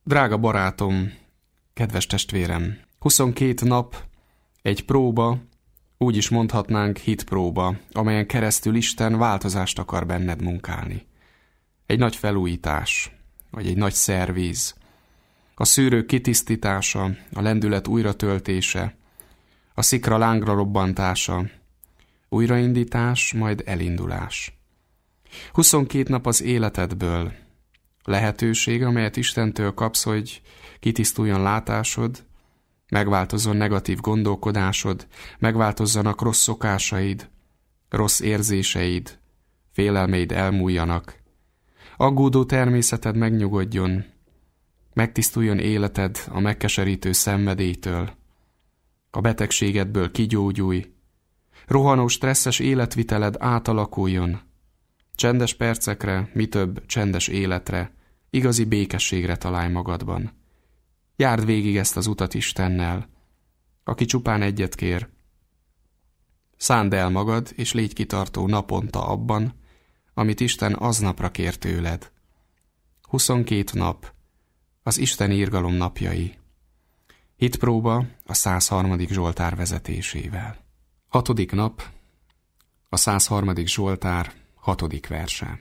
Drága barátom, kedves testvérem, 22 nap, egy próba, úgy is mondhatnánk hitpróba, amelyen keresztül Isten változást akar benned munkálni. Egy nagy felújítás, vagy egy nagy szervíz, a szűrő kitisztítása, a lendület újratöltése, a szikra lángra robbantása, újraindítás, majd elindulás. 22 nap az életedből, lehetőség, amelyet Istentől kapsz, hogy kitisztuljon látásod, megváltozzon negatív gondolkodásod, megváltozzanak rossz szokásaid, rossz érzéseid, félelmeid elmúljanak, aggódó természeted megnyugodjon, megtisztuljon életed a megkeserítő szenvedélytől, a betegségedből kigyógyulj, rohanó stresszes életviteled átalakuljon, csendes percekre, mi több csendes életre, igazi békességre találj magadban. Járd végig ezt az utat Istennel, aki csupán egyet kér. Szánd el magad, és légy kitartó naponta abban, amit Isten aznapra kér tőled. 22 nap, az Isten irgalom napjai. Hitpróba a 103. Zsoltár vezetésével. 6. nap, a 103. Zsoltár 6. verse.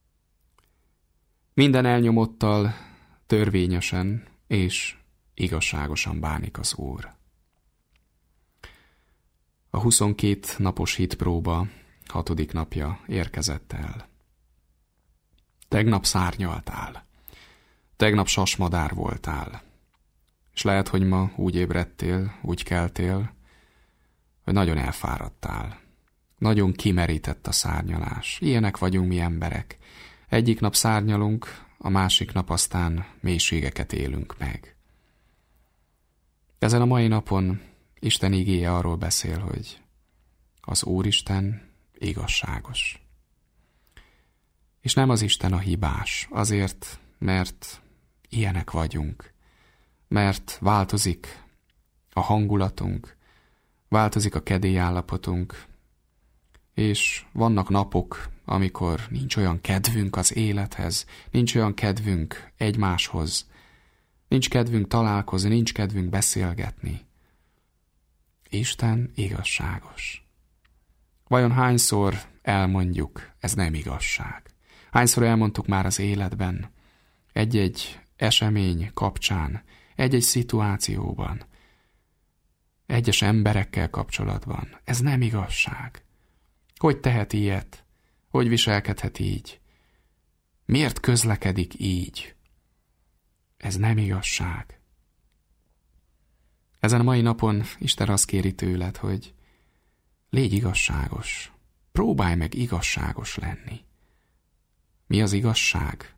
Minden elnyomottal törvényesen és igazságosan bánik az Úr. A 22 napos hitpróba 6. napja érkezett el. Tegnap szárnyaltál, tegnap sasmadár voltál, és lehet, hogy ma úgy ébredtél, úgy keltél, hogy nagyon elfáradtál. Nagyon kimerített a szárnyalás. Ilyenek vagyunk mi emberek. Egyik nap szárnyalunk, a másik nap aztán mélységeket élünk meg. Ezen a mai napon Isten igéje arról beszél, hogy az Úristen igazságos. És nem az Isten a hibás, azért, mert ilyenek vagyunk, mert változik a hangulatunk, változik a kedélyállapotunk, és vannak napok, amikor nincs olyan kedvünk az élethez, nincs olyan kedvünk egymáshoz, nincs kedvünk találkozni, nincs kedvünk beszélgetni. Isten igazságos. Vajon hányszor elmondjuk, ez nem igazság? Hányszor elmondtuk már az életben, egy-egy esemény kapcsán, egy-egy szituációban, egyes emberekkel kapcsolatban, ez nem igazság. Hogy tehet ilyet? Hogy viselkedhet így? Miért közlekedik így? Ez nem igazság. Ezen a mai napon Isten azt kéri tőled, hogy légy igazságos. Próbálj meg igazságos lenni. Mi az igazság?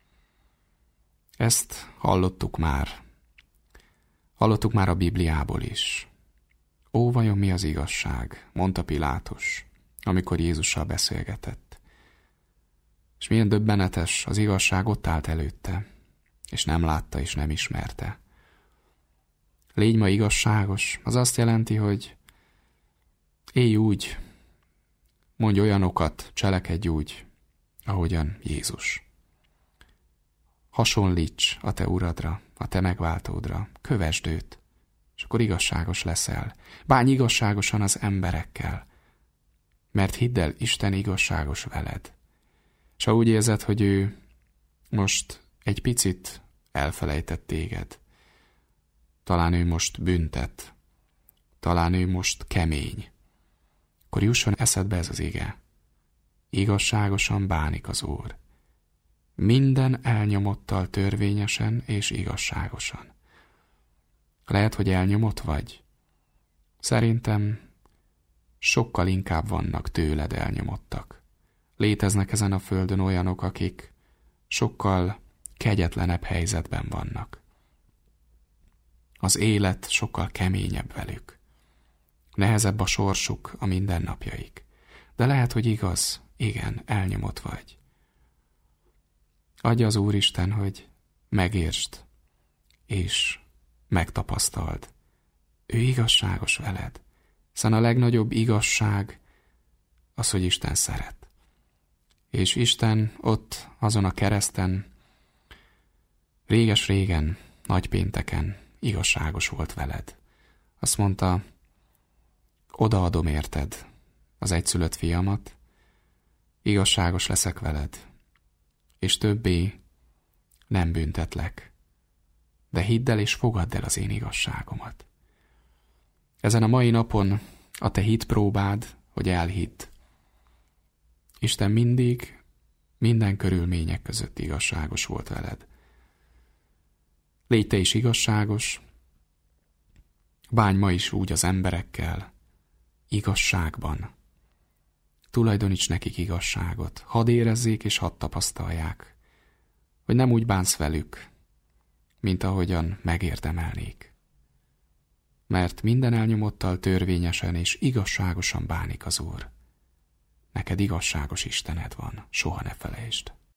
Ezt hallottuk már. Hallottuk már a Bibliából is. Ó, vajon mi az igazság? Mondta Pilátus, amikor Jézussal beszélgetett. És milyen döbbenetes, az igazság ott állt előtte, és nem látta és nem ismerte. Légy ma igazságos, az azt jelenti, hogy élj úgy, mondj olyanokat, cselekedj úgy, ahogyan Jézus. Hasonlíts a te uradra, a te megváltódra, kövesd őt, és akkor igazságos leszel. Bánj igazságosan az emberekkel, mert hidd el, Isten igazságos veled. És ha úgy érzed, hogy ő most egy picit elfelejtett téged, talán ő most büntet, talán ő most kemény, akkor jusson eszedbe ez az ige. Igazságosan bánik az Úr. Minden elnyomottal törvényesen és igazságosan. Lehet, hogy elnyomott vagy. Szerintem sokkal inkább vannak tőled elnyomottak. Léteznek ezen a földön olyanok, akik sokkal kegyetlenebb helyzetben vannak. Az élet sokkal keményebb velük. Nehezebb a sorsuk, a mindennapjaik. De lehet, hogy igaz, igen, elnyomott vagy. Adja az Úristen, hogy megértsd, és megtapasztald. Ő igazságos veled. Hiszen a legnagyobb igazság az, hogy Isten szeret. És Isten ott azon a kereszten Réges-régen, nagypénteken igazságos volt veled. Azt mondta, odaadom érted az egyszülött fiamat, igazságos leszek veled, és többé nem büntetlek, de hidd el és fogadd el az én igazságomat. Ezen a mai napon a te hitpróbád, hogy elhidd. Isten mindig, minden körülmények között igazságos volt veled. Légy te is igazságos, bánj ma is úgy az emberekkel, igazságban. Tulajdoníts nekik igazságot, hadd érezzék és hadd tapasztalják, hogy nem úgy bánsz velük, mint ahogyan megérdemelnék. Mert minden elnyomottal törvényesen és igazságosan bánik az Úr. Neked igazságos Istened van, soha ne felejtsd.